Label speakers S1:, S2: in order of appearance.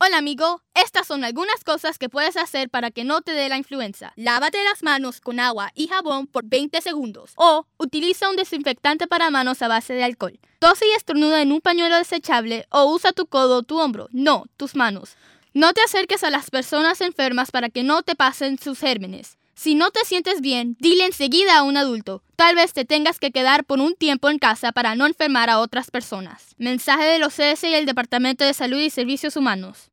S1: Hola amigo, estas son algunas cosas que puedes hacer para que no te dé la influenza. Lávate las manos con agua y jabón por 20 segundos o utiliza un desinfectante para manos a base de alcohol. Tose y estornuda en un pañuelo desechable o usa tu codo o tu hombro, no tus manos. No te acerques a las personas enfermas para que no te pasen sus gérmenes. Si no te sientes bien, dile enseguida a un adulto. Tal vez te tengas que quedar por un tiempo en casa para no enfermar a otras personas. Mensaje de los CDC y el Departamento de Salud y Servicios Humanos.